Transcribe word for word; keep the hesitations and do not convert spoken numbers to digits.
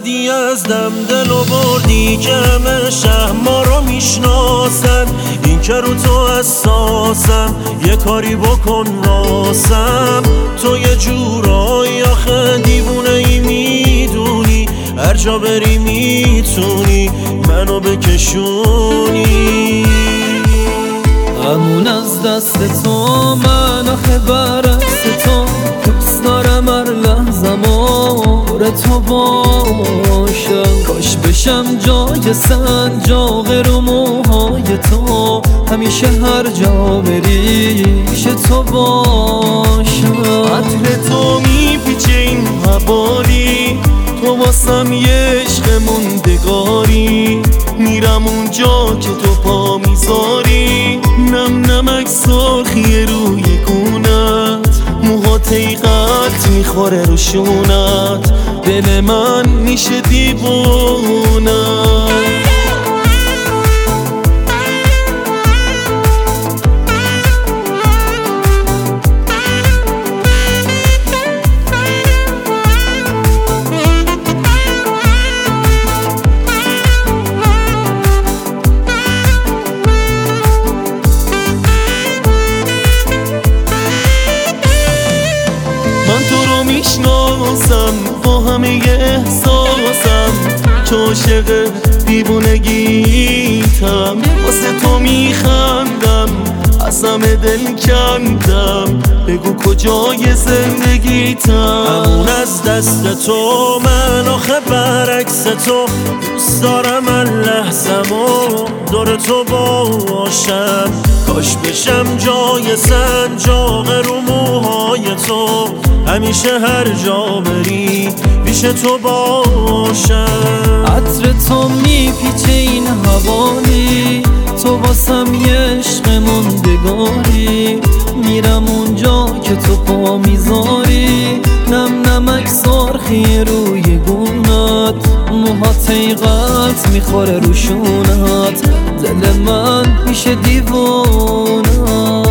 زدی از دم دل و بردی که همه شهر ما رو میشناسن. این که رو تو حساسم یه کاری بکن راسم. تو یه جورایی آخه دیوونه ای میدونی، هر جا بری میتونی منو بکشونی. همون از دست تو من آخه برعکس تو، دوست دارم هر لحظه مور تو باشم. کاش بشم جای سنجاق رو موهای تو، همیشه هر جا بری پیش تو باشم. عطر تو میپیچه این حوالی، تو واسم یه عشق موندگاری. میرم اونجا که تو پا میذاری، نم نمک سرخی روی گونت، موهات ایقت میخوره رو شونت، دل من میشه دیوونت. من تو رو میشناسم با همه احساسم، که عاشق دیوونگیتم. واسه تو میخندم از همه دل کندم، بگو کجای زندگیتم. همون از دست تو من آخه برعکس تو، دوست دارم هر لحظه‌مو دور تو باشم. کاش بشم جای سنجاق رو موهای تو، همیشه هر جا بری پیش تو باشم. عطر تو میپیچه این حوالی، تو واسم یه عشق موندگاری. میرم اونجا که تو پا میذاری، نم نمک سرخی روی گونت، موهات ایقت میخوره رو شونت، دل من میشه دیوونت.